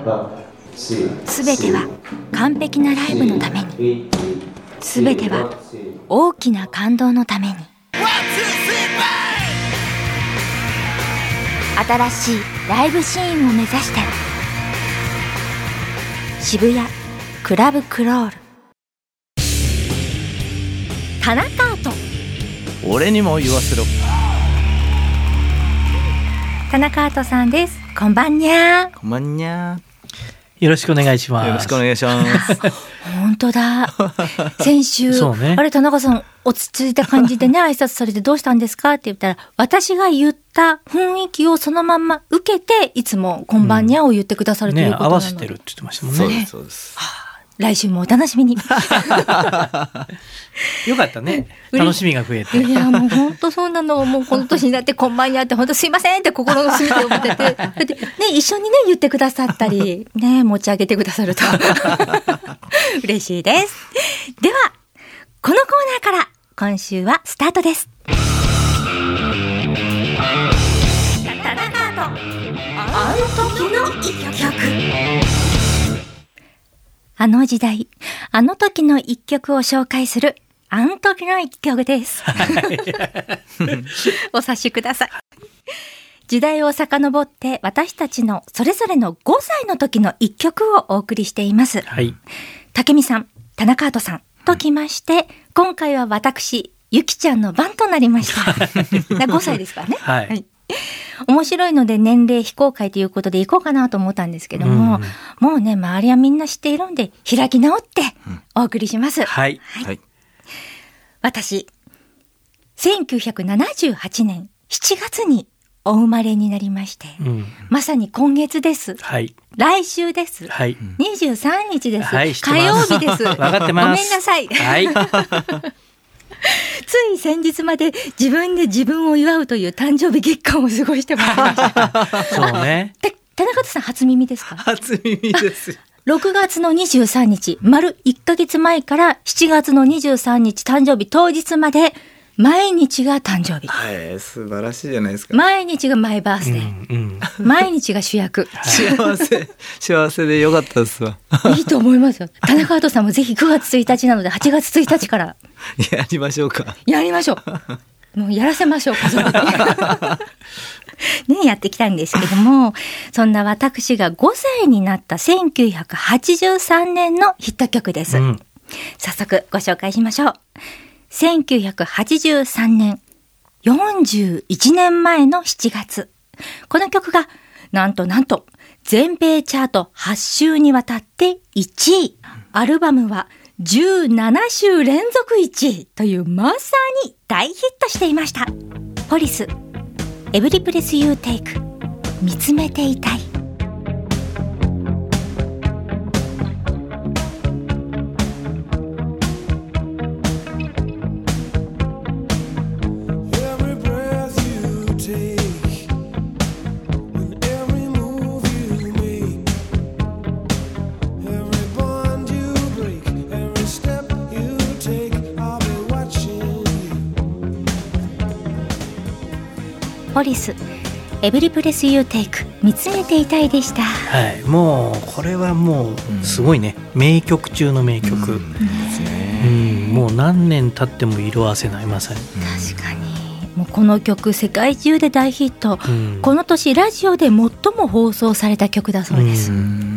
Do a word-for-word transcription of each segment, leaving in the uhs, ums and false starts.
すべては完璧なライブのために、すべては大きな感動のために。新しいライブシーンを目指して渋谷クラブクロール。田中アート、 俺にも言わせろ。 田中アートさんです。こんばんにゃー。 こんばんにゃー。よろしくお願いします。 よろしくお願いします本当だ。先週、ね、あれ田中さん落ち着いた感じでね挨拶されてどうしたんですかって言ったら、私が言った雰囲気をそのまんま受けていつもこんばんにゃーを言ってくださるということなの、 うんね、合わせてるって言ってましたもんね。 そうですそうです、 はあ、来週もお楽しみに。 よかったね。楽しみが増えて。 いやもう本当そうなの。もうこの年になってこんばんにゃって本当すいませんって心の隅で思ってて、ね一緒にね言ってくださったりね持ち上げてくださると嬉しいです。ではこのコーナーから今週はスタートです。田中アート、あの時の一曲。あの時代、あの時の一曲を紹介するあの時の一曲です。お察しください。時代を遡って私たちのそれぞれのごさいの時の一曲をお送りしています。 はい。 竹見さん、田中アートさんときまして、うん、今回は私、ゆきちゃんの番となりました。ごさいですからね。 はい。はい面白いので年齢非公開ということでいこうかなと思ったんですけども、うん、もうね周りはみんな知っているんで開き直ってお送りします。うん、 はい、 はい、私せんきゅうひゃくななじゅうはちねんしちがつにお生まれになりまして、うん、まさに今月です。 はい、 来週です。 はい、 にじゅうさんにちです。 はい、 火曜日です。 分かってます。 ごめんなさい。 はい。 つい先日まで自分で自分を祝うという誕生日月間を過ごしてまいりました。 そうね。 で、田中さん初耳ですか？ 初耳です。 ろくがつのにじゅうさんにち、丸いっかげつまえからしちがつのにじゅうさんにち誕生日当日まで毎日が誕生日。 はい、素晴らしいじゃないですか。 毎日がマイバースデー。うんうん、毎日が主役。 幸せ、幸せでよかったですわ。 いいと思いますよ。田中アートさんもぜひくがつついたちなのではちがつついたちから。 やりましょうか。 やりましょう。もうやらせましょう、家族に。ね、やってきたんですけども、そんな私がごさいになったせんきゅうひゃくはちじゅうさんねんのヒット曲です。うん、早速ご紹介しましょう。せんきゅうひゃくはちじゅうさんねん、よんじゅういちねんまえのしちがつ、この曲がなんとなんと全米チャートはちしゅうにわたっていちい、アルバムはじゅうななしゅう連続いちいというまさに大ヒットしていました。ポリス、エブリプレスユーテイク、見つめていたい。ポリス、エブリプレスユーテイク、見つめていたいでした。 はい、もうこれはもうすごいね、うん、名曲中の名曲、うんうん、もう何年経っても色あせない、まさに。 確かにもうこの曲世界中で大ヒット、うん、この年ラジオで最も放送された曲だそうです。うん、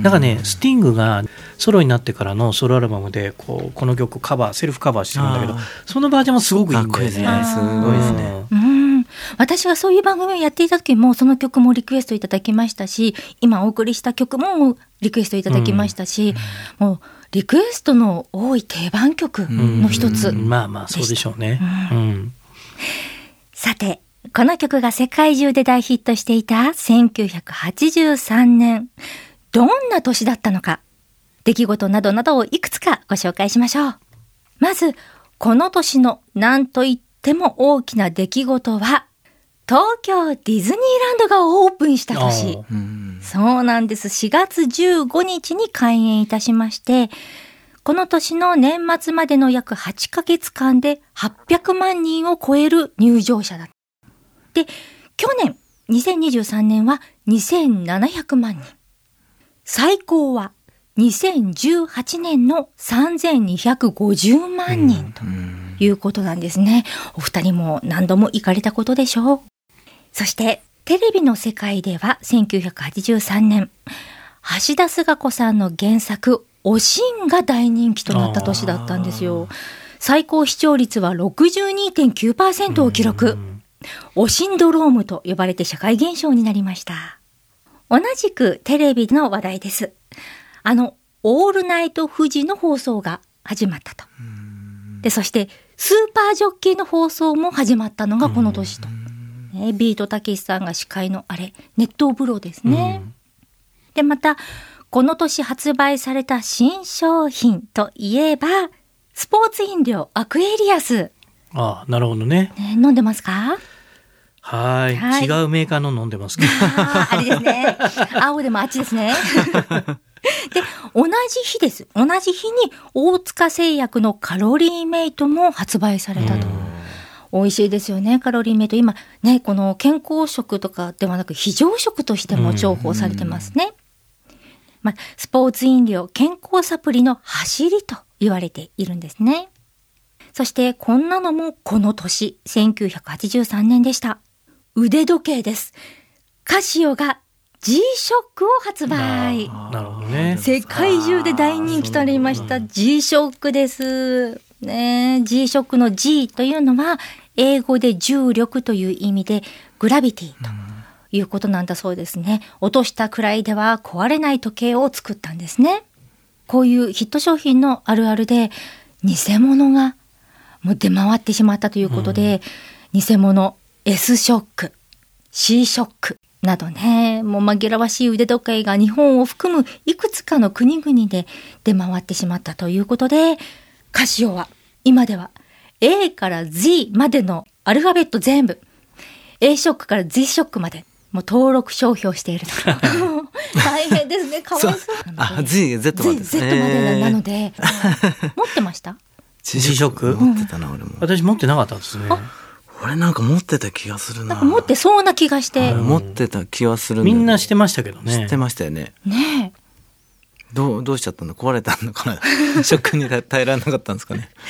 だからね、スティングがソロになってからのソロアルバムでこうこの曲カバーセルフカバーしてるんだけど、そのバージョンもすごくいいんだよね。 すごいですね。 うん、私がそういう番組をやっていた時もその曲もリクエストいただきましたし、今お送りした曲もリクエストいただきましたし、うん、もうリクエストの多い定番曲の一つ、 うん、まあまあそうでしょうね。うんうん、 さてこの曲が世界中で大ヒットしていたせんきゅうひゃくはちじゅうさんねん、どんな年だったのか、出来事などなどをいくつかご紹介しましょう。まずこの年の何といっても大きな出来事は東京ディズニーランドがオープンした年。そうなんです。しがつじゅうごにちに開園いたしまして、この年の年末までの約はちかげつかんではっぴゃくまんにんを超える入場者だった。で、去年にせんにじゅうさんねんはにせんななひゃくまんにん。 最高はにせんじゅうはちねんのさんぜんにひゃくごじゅうまんにんということなんですね。お二人も何度も行かれたことでしょう。そしてテレビの世界ではせんきゅうひゃくはちじゅうさんねん、橋田壽賀子さんの原作おしんが大人気となった年だったんですよ。最高視聴率は ろくじゅうにてんきゅうパーセント を記録。おしんドロームと呼ばれて社会現象になりました。同じくテレビの話題です。あのオールナイトフジの放送が始まったと。で、そしてスーパージョッキーの放送も始まったのがこの年と。ね、ビートたけしさんが司会のあれ、熱湯風呂ですね。で、またこの年発売された新商品といえばスポーツ飲料アクエリアス。 ああ、なるほどね。 ね、飲んでますか？ はい、 はい、 違うメーカーの飲んでますけど。 ああ、あれですね。青でもあっちですね。で、同じ日です。同じ日に大塚製薬のカロリーメイトも発売されたと。美味しいですよね、カロリーメイト。今ね、この健康食とかではなく非常食としても重宝されてますね。まあ、スポーツ飲料、健康サプリの走りと言われているんですね。そしてこんなのもこの年、せんきゅうひゃくはちじゅうさんねんでした。腕時計です。カシオが G ショックを発売。 なるほどね。 世界中で大人気となりました G ショックです。ね、G ショックの G というのは英語で重力という意味でグラビティということなんだそうですね。落としたくらいでは壊れない時計を作ったんですね。こういうヒット商品のあるあるで偽物がもう出回ってしまったということで、うん、偽物 S ショック C ショックなどね、もう紛らわしい腕時計が日本を含むいくつかの国々で出回ってしまったということで、カシオは今では A から Z までのアルファベット全部 A ショックから Z ショックまでもう登録商標していると大変ですね。かわいそうあ、Z、Z までですね。 Z までなので、えー、持ってました？ G ショック持ってたな、俺も。 私持ってなかったですね。 俺なんか持ってた気がするな。 なんか持ってそうな気がして、 うん、持ってた気がする。 みんなしてましたけどね。 知ってましたよね。 ねえ。 どうどうしちゃったの？壊れたのかな。ショックに耐えられなかったんですかね。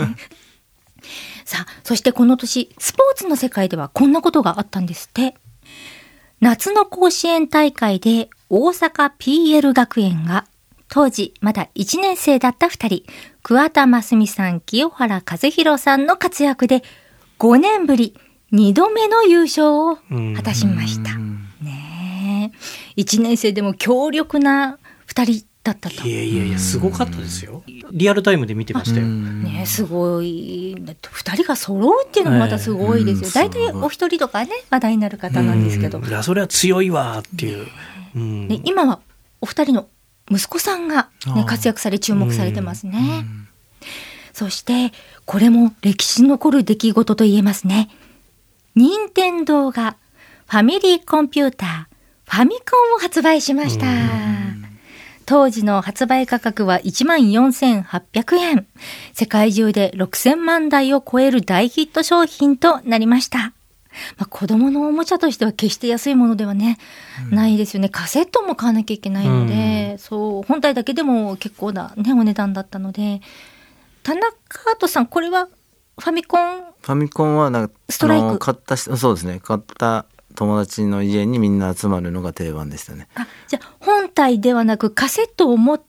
さあ、そしてこの年スポーツの世界ではこんなことがあったんですって。夏の甲子園大会で大阪 ピーエル 学園が当時まだいちねん生だったふたり、桑田真澄さん、清原和博さんの活躍でごねんぶりにどめの優勝を果たしました。ねえ、いちねん生でも強力なふたりだったと。 いやいやいや、すごかったですよ。リアルタイムで見てましたよ。 ね、すごい。ふたりが揃うっていうのもまたすごいですよ。大体、えー、お一人とかね話題になる方なんですけど。 いや、それは強いわっていう。うん、 ね、今はお二人の息子さんが、ね、活躍され注目されてますね。そしてこれも歴史に残る出来事と言えますね。任天堂がファミリーコンピューターファミコンを発売しました。当時の発売価格はいちまんよんせんはっぴゃくえん。世界中でろくせんまんだいを超える大ヒット商品となりました。まあ、子供のおもちゃとしては決して安いものではね、うん、ないですよね。カセットも買わなきゃいけないので、うん、そう本体だけでも結構な、ね、お値段だったので。田中とさん、これはファミコン？ ファミコンはなんかストライク買ったそうですね。買った友達の家にみんな集まるのが定番でしたね。 あ、じゃあ本体ではなくカセットを持って。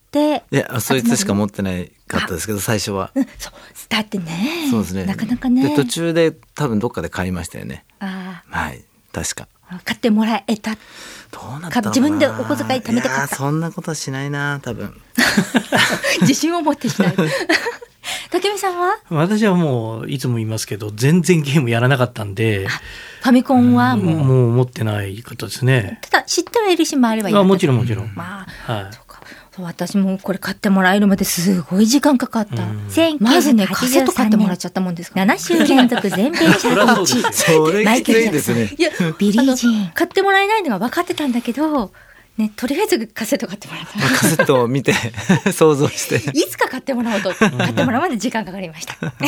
いや、そいつしか持ってないかったですけど最初は、 うん、そうだってね。 そうですね。 なかなかね。 で途中で多分どっかで買いましたよね。 あ、 はい、確か買ってもらえた。 どうなったのかな。 自分でお小遣い貯めたかった。 いや、そんなことはしないな多分。 自信を持ってしない。竹見さんは？ 私はもういつも言いますけど全然ゲームやらなかったんで、 ファミコンはもう、 もう持ってないことですね。 ただ知ってはいるし回ればいい。 あ、もちろんもちろん、 まあ、 はい、 そうか。そう、私もこれ買ってもらえるまですごい時間かかった。まずね、カセット買ってもらっちゃったもんですから。 なな週連続全米チャートいちい。 それきついですね。 いや、 ビリー・ジーン。 買ってもらえないのが分かってたんだけどね、とりあえずカセット買ってもらった。 まあ、カセットを見て想像していつか買ってもらおうと買ってもらうまで時間かかりましたさ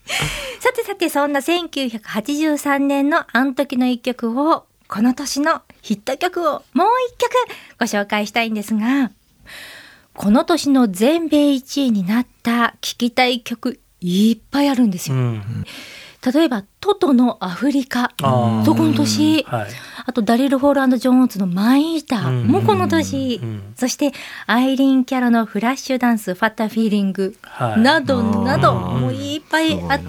てさて、そんなせんきゅうひゃくはちじゅうさんねんのあん時の一曲をこの年のヒット曲をもう一曲ご紹介したいんですが、この年の全米いちいになった聴きたい曲いっぱいあるんですよ、うん、例えばトトのアフリカ、そこの年、はい、あとダリル・ホール&ジョーンズのマイ・イーターもこの年、うんうん、そしてアイリーン・キャロのフラッシュダンスファッターフィーリング、はい、などなどもういっぱいあって、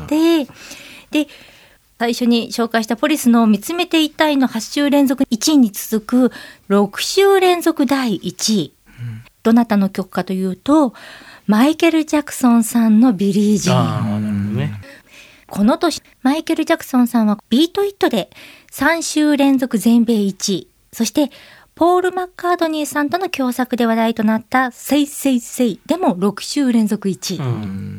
で最初に紹介したポリスの見つめていたいのはち週連続いちいに続くろく週連続だいいちい、うん、どなたの曲かというとマイケル・ジャクソンさんのビリー・ジーン。あー、なるほどね。この年マイケル・ジャクソンさんはビート・イットでさん週連続全米いちい、そしてポール・マッカートニーさんとの共作で話題となったセイセイセイでもろく週連続いちい、うん、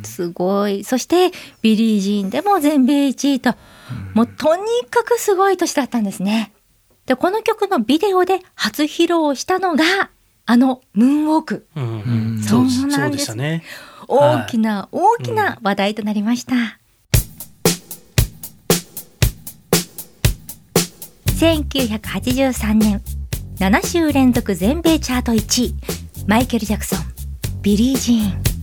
すごい。そしてビリー・ジーンでも全米いちいと、うん、もうとにかくすごい年だったんですね。でこの曲のビデオで初披露したのがあのムーンウォーク、うんうん、そうなんです。そうでしたね。大きな大きな話題となりました、うん。せんきゅうひゃくはちじゅうさんねんなな週連続全米チャートいちい、マイケル・ジャクソン、ビリー・ジーン。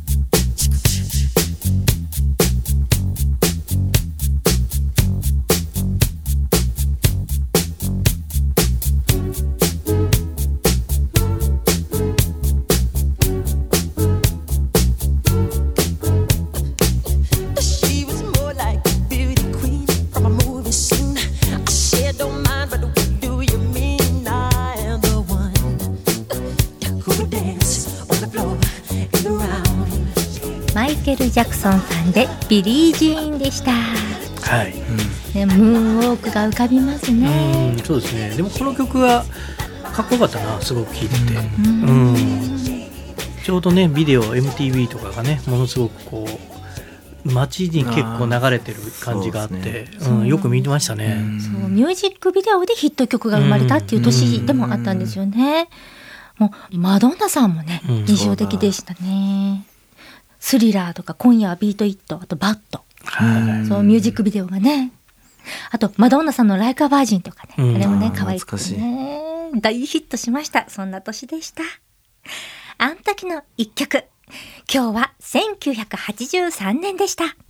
マイケル・ジャクソンさんでビリー・ジーンでした。はい、うんね、ムーンウォークが浮かびますね。 うん、そうですね。でもこの曲はかっこよかったな、すごく聴いてて、うんうん、ちょうどねビデオ エムティーブイ とかがねものすごくこう街に結構流れてる感じがあって、ね、うん、よく見てましたね。 そうミュージックビデオでヒット曲が生まれたっていう年でもあったんですよね。もうマドンナさんもね、うん、印象的でしたね。スリラーとか今夜はビートイット、あとバット、はい、そうミュージックビデオがね、あとマドンナさんのライカバージンとかね、うん、あれもね可愛くてね大ヒットしました。そんな年でした。あん時の一曲、今日はせんきゅうひゃくはちじゅうさんねんでした。さ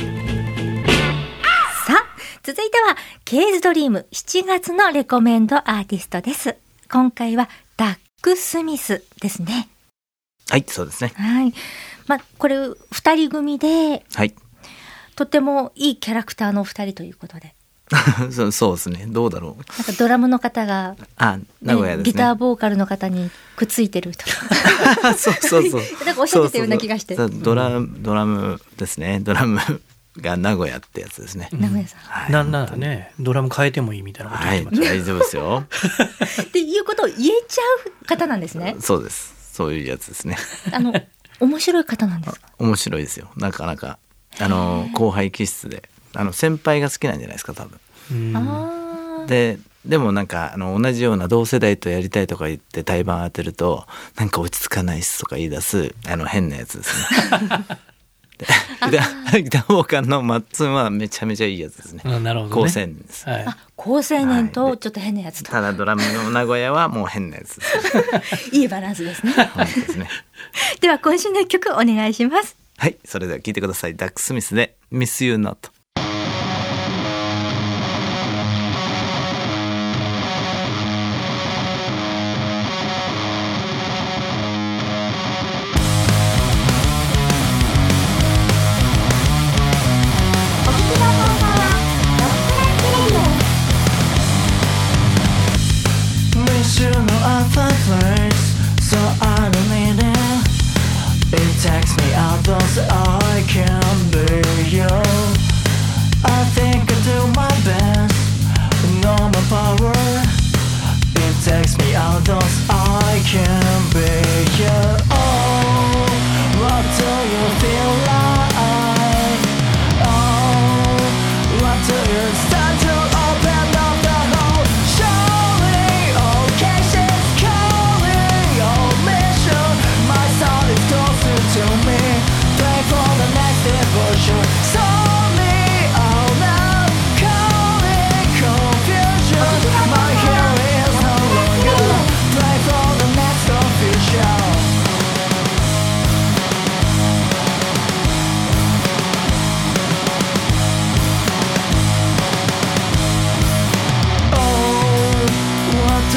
あ続いてはケイズドリームしちがつのレコメンドアーティストです。今回はダック・スミスですね。 はい、そうですね。 はい、まあ、これふたり組で、 はい、 とてもいいキャラクターのふたりということでそ, そうですね。どうだろう。 なんかドラムの方が、 あ、名古屋ですね。 ギターボーカルの方にくっついてるとかそうそうそうなんかおっしゃってたような気がして。 そうそうそうドラム、ドラムですね。ドラムが名古屋ってやつですね。 名古屋さん、 はい、ななんかねドラム変えてもいいみたいなこと言ってました、 はい、大丈夫ですよっていうことを言えちゃう方なんですね。 そうです。そういうやつですね。 あの面白い方なんですか。 面白いですよ。なかなかあの後輩気質で、あの先輩が好きなんじゃないですか多分。うんあででもなんかあの同じような同世代とやりたいとか言って対バン当てるとなんか落ち着かないっすとか言い出すあの変なやつですね。ギターボーカルのマッツンはめちゃめちゃいいやつですね。 なるほどね。 高青年です、 はい、あ高青年とちょっと変なやつと、 はい、ただドラムの名古屋はもう変なやつですいいバランスですね。 本当ですね。 では今週の曲お願いします。 はい、それでは聴いてください。ダック・スミスで Miss You Not。 My hero is no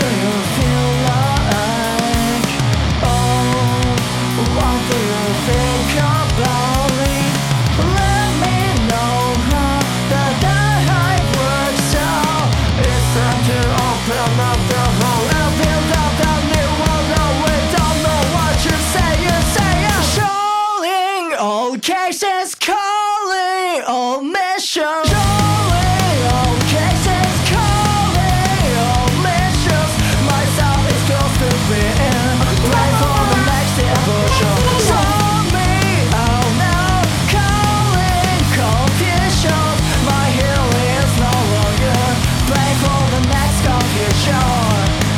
you feel like? Oh, what do you think about it? Let me know how the night works out. It's time to open up the hole and build up the new world. No, we don't know what you say, you say it. Showing all cases, calling all missions. Showing all cases, calling all missions. Myself is close to being ready for the next evolution. Show me out now, calling confusion. My healing is no longer ready for the next confusion.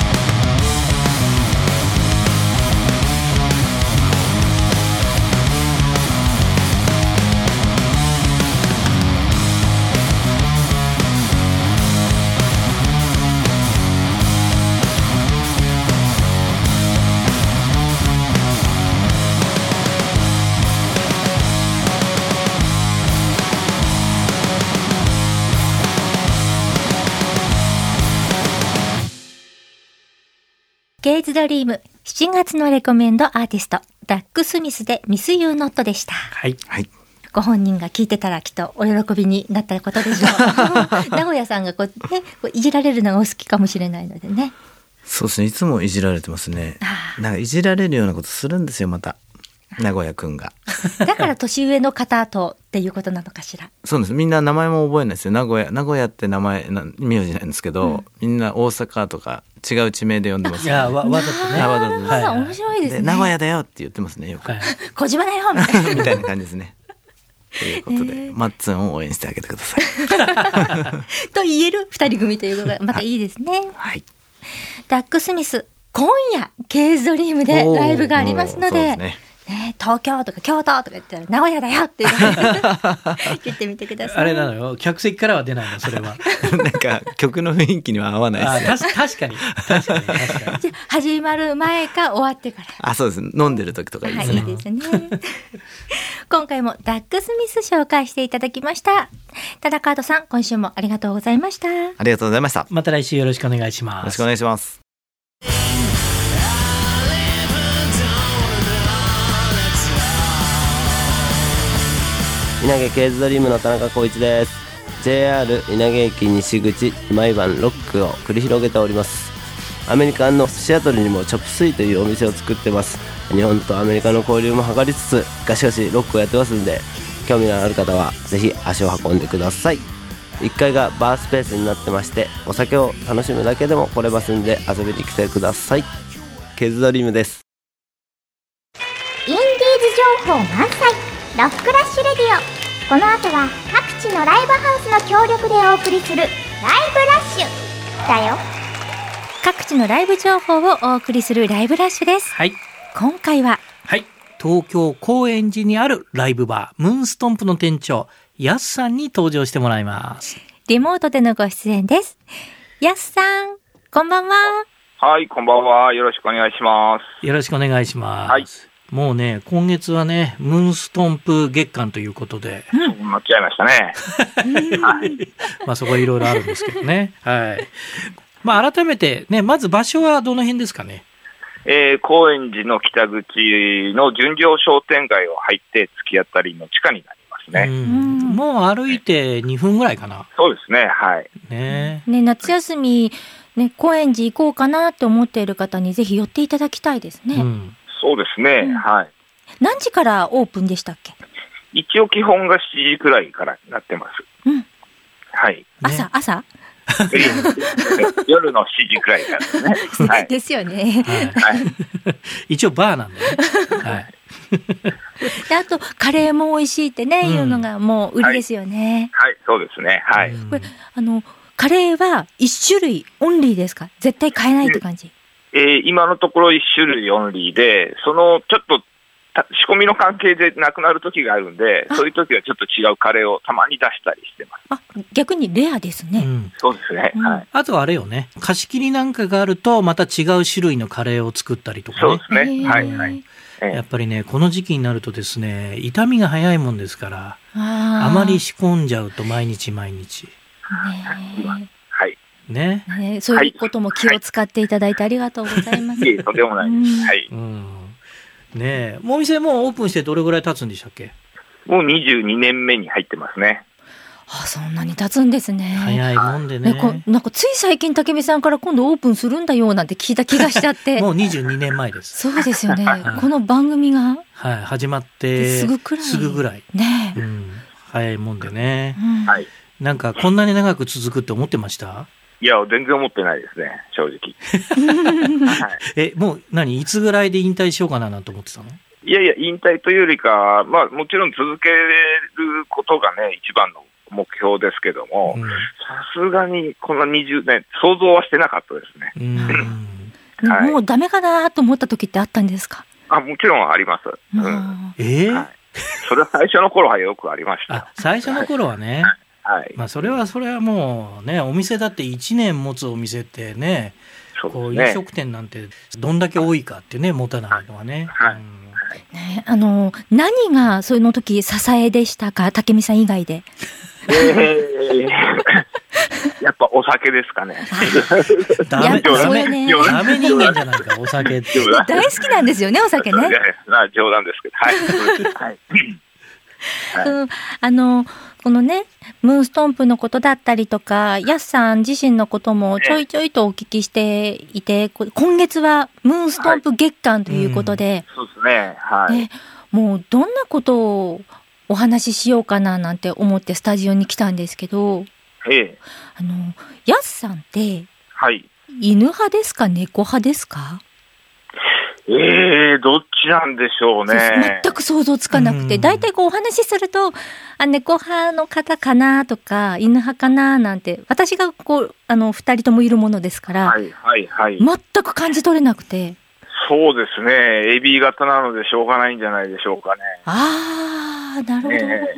ゲイズドリームしちがつのレコメンドアーティストダック・スミスでミス・ユー・ノットでした。 はい、 はい、 ご本人が聞いてたらきっとお喜びになったことでしょう。名古屋さんがこう、ね、こういじられるのがお好きかもしれないのでね。 そうですね、いつもいじられてますね。なんかいじられるようなことするんですよ、また名古屋くんが。 だから年上の方とっていうことなのかしら。 そうです、みんな名前も覚えないですよ。名古屋名古屋って名前な名字なんですけど、うん、みんな大阪とか違う地名で呼んでます、ね、 いや わ, わざとね。 わざとです、 はいはい、面白いですね。 で名古屋だよって言ってますね、よく。はい、 小島だよみたいなみたいな感じですね。ということで、えー、マッツンを応援してあげてください。 と言える二人組ということがまたいいですね。 はい。 ダック・スミス今夜ケイズドリームでライブがありますので。ね、東京とか京都とか言ったら名古屋だよって言ってみてください。 あれなのよ、客席からは出ないのそれは。 なんか曲の雰囲気には合わないですね。 あ、確かに確かに確かに。 じゃ始まる前か終わってから。 あ、そうです。飲んでる時とかいいですね。 はい、いいですね。今回もダック・スミス紹介していただきました。ただカードさん、今週もありがとうございました。 ありがとうございました。 また来週よろしくお願いします。 よろしくお願いします。 稲毛ケイズドリームの田中浩一です。 ジェイアール 稲毛駅西口毎晩ロックを繰り広げております。アメリカのシアトルにもチョップスイというお店を作ってます。日本とアメリカの交流も図りつつガシガシロックをやってますんで、興味のある方はぜひ足を運んでください。いっかいがバースペースになってまして、お酒を楽しむだけでも来れますんで遊びに来てください。ケイズドリームです。 インディーズ情報満載ロックラッシュレディオ。この後は各地のライブハウスの協力でお送りするライブラッシュだよ。 各地のライブ情報をお送りするライブラッシュです。 はい、 今回は、 はい、東京高円寺にあるライブバームーンストンプの店長ヤスさんに登場してもらいます。 リモートでのご出演です。ヤスさん、こんばんは。 はい、こんばんは。よろしくお願いします。 よろしくお願いします。 はい。 もうね、今月はね、ムーンストンプ月間ということで。 うん、なっちゃいましたね。 はい、まあそこはいろいろあるんですけどね。はい。まあ改めてね、まず場所はどの辺ですかね。 えー、高円寺の北口の純情商店街を入って突き当たりの地下になりますね。 うん、もう歩いてにふんぐらいかな。 そうですね、はい。 ね、 ね、夏休み、ね、高円寺行こうかなって思っている方にぜひ寄っていただきたいですね。うん、 そうですね、うん、はい。 何時からオープンでしたっけ？ 一応基本がしちじくらいからなってます。うん。はい。ね、 朝、朝夜のしちじくらいからですね。はい、 ですよね。 はい、一応バーなんでね。はい。 であとカレーも美味しいってね、うん、いうのがもう売りですよね。 はい、はい、そうですね。はい。 これあのカレーは一種類オンリーですか？絶対買えないって感じ？ えー、今のところ一種類オンリーで、そのちょっと仕込みの関係でなくなる時があるんで、そういう時はちょっと違うカレーをたまに出したりしてます。 あ、逆にレアですね。うん、 そうですね、うん、はい。 あとはあれよね、貸し切りなんかがあるとまた違う種類のカレーを作ったりとかね。 そうですね、はいはい。 やっぱりね、この時期になるとですね、傷みが早いもんですから、あ, あまり仕込んじゃうと毎日毎日、 ね、 はい、 ね。 ね、そういうことも気を使っていただいてありがとうございます。 いえ、とんでもないです。 うんはい。 うん。ねえ、もうお店もうオープンしてどれぐらい経つんでしたっけ？ もうにじゅうにねんめに入ってますね。 あ、そんなに経つんですね。 早いもんでね。 ねこなんかつい最近武見さんから今度オープンするんだよなんて聞いた気がしちゃってもうにじゅうにねんまえです。 そうですよね、 はいこの番組がはい、始まってすぐくらいすぐぐらい。 ねう、ん、早いもんでね。 うんはい。 なんかこんなに長く続くって思ってました？ いや、全然思ってないですね、正直。はい、 え、もう何いつぐらいで引退しようかななんて思ってたの？ いやいや、引退というよりか、まあ、もちろん続けることがね、一番の目標ですけども、 うんさすがにこんなにじゅうねん、想像はしてなかったですね。 うんはいもうダメかなと思った時ってあったんですか？ あ、もちろんあります。うん。 あえーはい、それは最初の頃はよくありましたよあ。最初の頃はね、 はい。 まあそれはそれはもうね、お店だっていちねん持つお店ってね、 そうこうですね。 飲食店なんてどんだけ多いかってね、持たないのはね。 はいうんね、あの何がその時支えでしたか、武見さん以外で。 えーやっぱお酒ですかね。 ダメやっぱそうよね冗談ダメ人間じゃないか、お酒って。 冗談大好きなんですよね、お酒ねいやい。や冗談ですけど、はい。そうですはい。 そのあのこのねムーンストンプのことだったりとかヤスさん自身のこともちょいちょいとお聞きしていて、こ今月はムーンストンプ月間ということで、 そうですね。はい。 ね、もうどんなことをお話ししようかななんて思ってスタジオに来たんですけど、 ええ。 あのヤスさんってはい。 犬派ですか猫派ですか？ ええどっちなんでしょうそうね。 全く想像つかなくて、 うん大体こうお話しすると、あ、猫派の方かなとか、犬派かななんて、私がこう、あの、二人ともいるものですから、 はいはいはい。 全く感じ取れなくて、 そうですね。エビ型なのでしょうがないんじゃないでしょうかね。 あー、なるほど。 え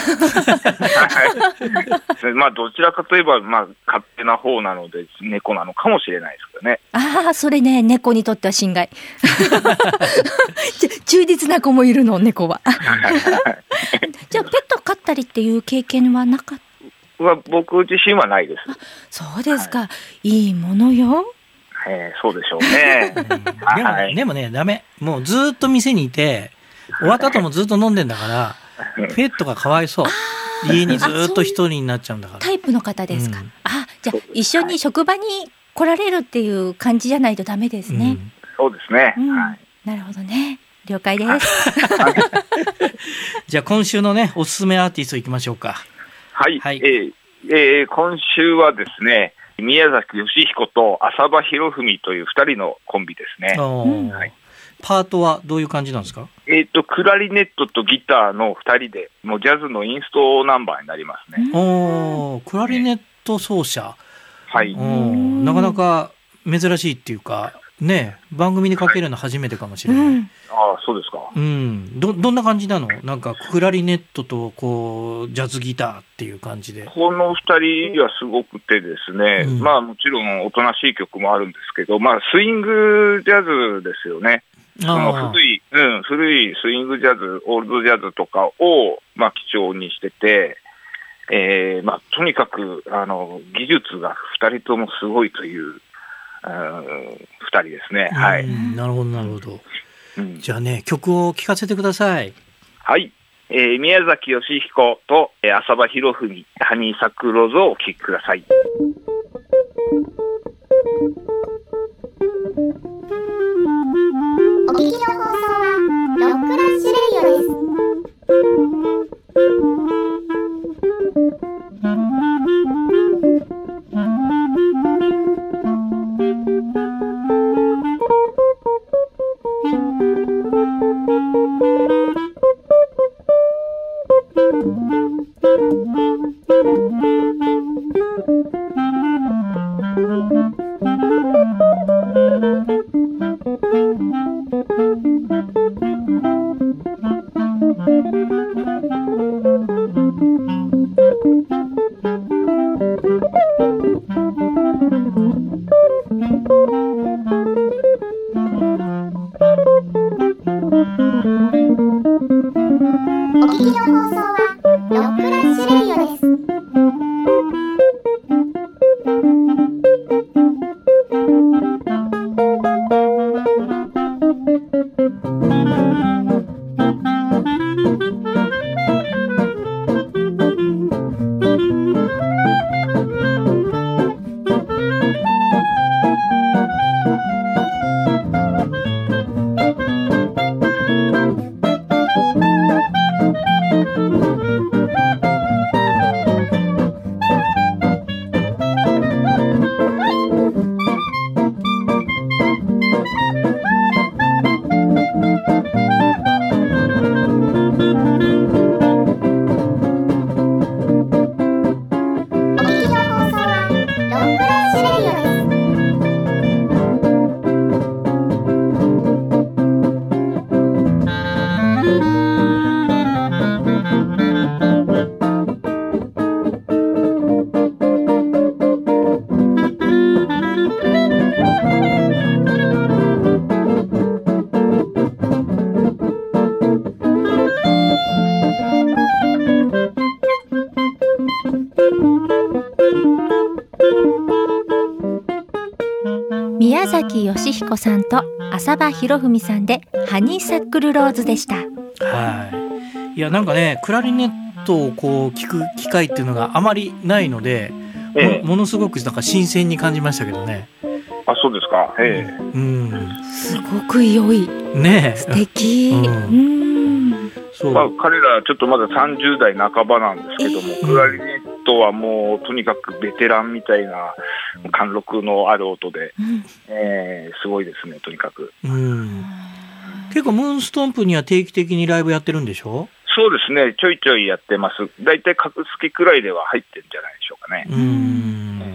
えまあ、どちらかといえば、まあ、勝手な方なので、猫なのかもしれないですけどね。 あー、それね、猫にとっては侵害。ち忠実な子もいるの、猫は。じゃあ、ペット飼ったりっていう経験はなかったは僕自身はないです。 そうですか。いいものよ。 えーそうでしょうね。 でもね、でもね、ダメ。もうずっと店にいて、終わった後もずっと飲んでんだから、ペットがかわいそう。家にずっと一人になっちゃうんだから。 タイプの方ですか。 うんあ、じゃあ一緒に職場に来られるっていう感じじゃないとダメですね。 うんそうですね。 うんはい。 なるほどね。了解です。 じゃあ今週のね、おすすめアーティストいきましょうか。 はい。 はいえーえー今週はですね、宮崎義彦と浅場博文という二人のコンビですね。 おーはいパートはどういう感じなんですか？ えっ、と、クラリネットとギターの二人で、もうジャズのインストナンバーになりますね。 おークラリネット奏者。 はい。 おーなかなか珍しいっていうか、ね、番組にかけるの初めてかもしれない。 うん。 ああ、そうですか。 うん、どどんな感じなの？なんかクラリネットとこうジャズギターっていう感じで。 この二人はすごくてですね、 うんまあもちろんおとなしい曲もあるんですけど、まあスイングジャズですよね。そのあ古い、うん、古いスイングジャズ、オールドジャズとかを、まあ基調にしてて、えー、まあとにかく、あの、技術が二人ともすごいという、うん二人ですね。 あ、 はい。 うんなるほどなるほど。 うんじゃあね、曲を聴かせてください。 はい。えー宮崎義彦と、えー浅場博文、ハニーサクローズをお聴きください。 お聞きの放送はロックラッシュレディオです。お聞きの放送はロックラッシュレディオです。 彦さんと浅場博文さんでハニーサックルローズでした。 はい。いやなんかねクラリネットをこう聞く機会っていうのがあまりないので、 ええ、 も, ものすごくなんか新鮮に感じましたけどね。 あ、そうですか。ええ、 うん、 すごく良い。 ねえ。 素敵。 うんうんそう。 まあ、彼らちょっとまださんじゅう代半ばなんですけども、 えー、 クラリネットはもうとにかくベテランみたいな貫禄のある音で、うん、えー、すごいですね、とにかく。 うん、結構ムーンストンプには定期的にライブやってるんでしょ？ そうですね、ちょいちょいやってます。だいたい格付けくらいでは入ってるんじゃないでしょうかね。 うん、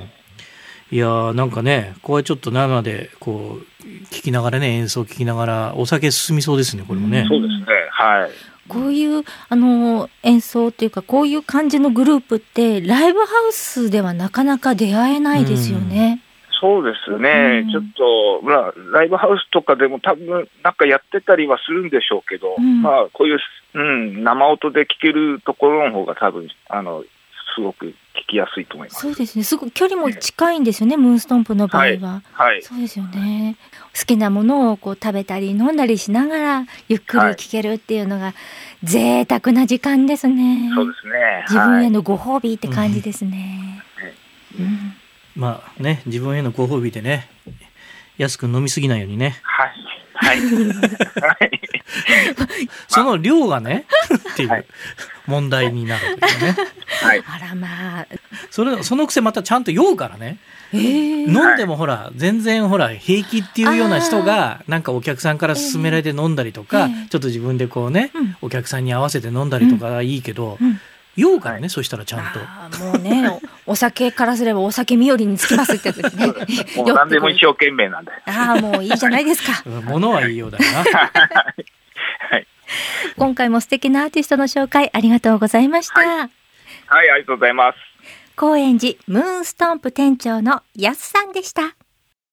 いやーなんかねこれちょっと生でこう聞きながらね演奏聞きながらお酒進みそうですねこれもね。 そうですね、はい。 こういうあの演奏っていうかこういう感じのグループってライブハウスではなかなか出会えないですよね。 そうですね、うん、ちょっと、まあ、ライブハウスとかでも多分なんかやってたりはするんでしょうけど、うん、まあこういう、うん、生音で聴けるところの方が多分あのすごく聞きやすいと思います。 そうですね、すごく距離も近いんですよね、ムーンストンプの場合は、はいはい、そうですよね。好きなものをこう食べたり飲んだりしながらゆっくり聴けるっていうのが贅沢な時間ですね。 そうですね、 自分へのご褒美って感じですね。 うんうん、まあね自分へのご褒美でね安く飲みすぎないようにね。 はいはいその量がねっていう問題になるというね。 はい、あらまあそれそのくせまたちゃんと酔うからね、えー、飲んでもほら、はい、全然ほら平気っていうような人がなんかお客さんから勧められて飲んだりとか、えー、ちょっと自分でこうね、うん、お客さんに合わせて飲んだりとかいいけど、うんうん、酔うからね、はい、そしたらちゃんとあもうね お, お酒からすればお酒身寄りにつきますってやつですね。 もう何でも一生懸命なんで。 ああもういいじゃないですか。 物はいいようだよな。 はい、 今回も素敵なアーティストの紹介ありがとうございました。はい、 はい、ありがとうございます。 高円寺ムーンストンプ店長のやすさんでした。